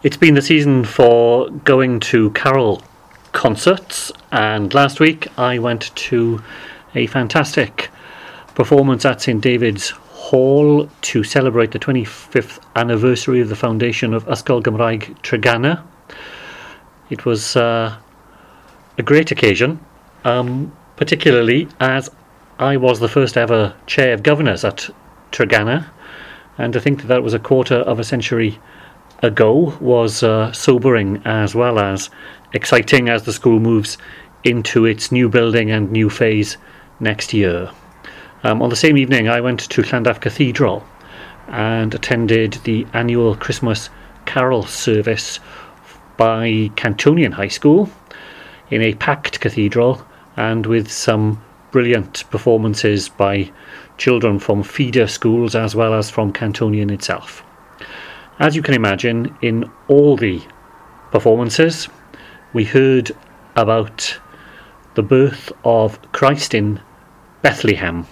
It's been the season for going to carol concerts, and last week I went to a fantastic performance at St David's Hall to celebrate the 25th anniversary of the foundation of Ysgol Gymraeg Treganna. It was a great occasion, particularly as I was the first ever chair of governors at Treganna, and to think that was a quarter of a century ago was sobering as well as exciting as the school moves into its new building and new phase next year. On the same evening I went to Llandaff Cathedral and attended the annual Christmas carol service by Cantonian High School in a packed cathedral and with some brilliant performances by children from feeder schools as well as from Cantonian itself. As you can imagine, in all the performances we heard about the birth of Christ in Bethlehem.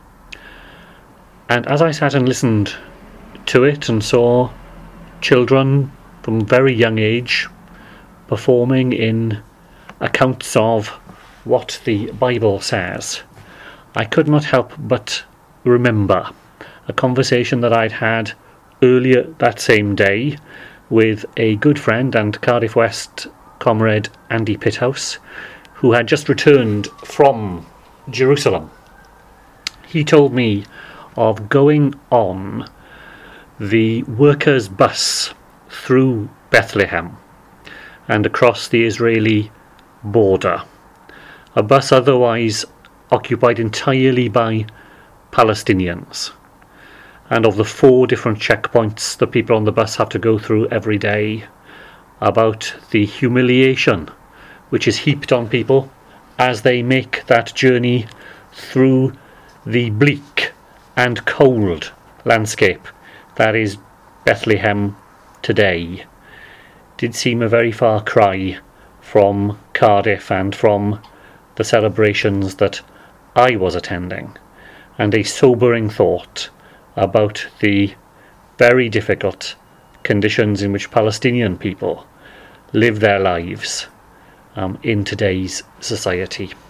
And as I sat and listened to it and saw children from very young age performing in accounts of what the Bible says, I could not help but remember a conversation that I'd had earlier that same day with a good friend and Cardiff West comrade Andy Pithouse, who had just returned from Jerusalem. He told me of going on the workers' bus through Bethlehem and across the Israeli border, a bus otherwise occupied entirely by Palestinians, and of the 4 different checkpoints the people on the bus have to go through every day, about the humiliation which is heaped on people as they make that journey through the bleak and cold landscape that is Bethlehem today. Did seem a very far cry from Cardiff and from the celebrations that I was attending, and a sobering thought about the very difficult conditions in which Palestinian people live their lives in today's society.